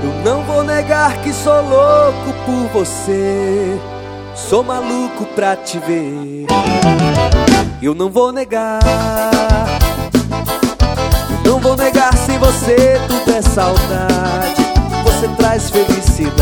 Eu não vou negar que sou louco por você, sou maluco pra te ver. Eu não vou negar, eu não vou negar, sem você tudo é saudade, você traz felicidade.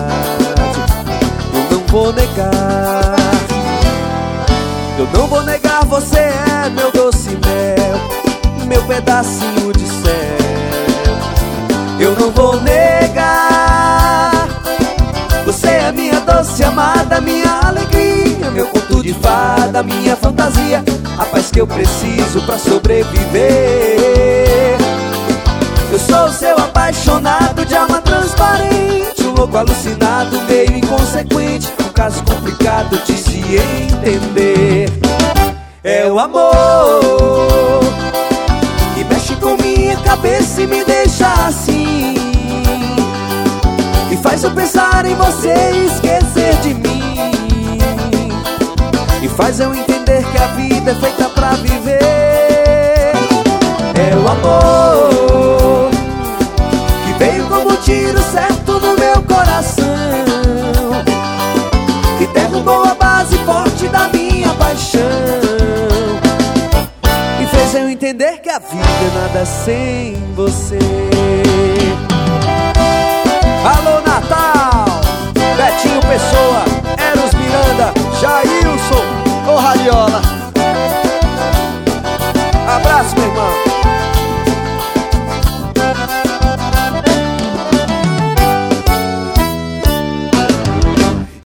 Eu não vou negar, eu não vou negar, você é meu doce mel, meu pedacinho de céu. Eu não vou negar, você é minha doce amada, minha alegria, meu conto de fada, minha fantasia, a paz que eu preciso pra sobreviver. Eu sou seu apaixonado de alma transparente, um louco alucinado, meio inconsequente, um caso complicado de se entender. É o amor que mexe com minha cabeça e me deixa assim, e faz eu pensar em você e esquecer de mim, e faz eu entender que a vida é feita pra viver. É o amor que veio como um tiro certo no meu coração, que derrubou a base forte da minha paixão, e fez eu entender que a vida é nada sem você. Alô Natal, Betinho Pessoa, Eros Miranda, Jailson, ô Radiola.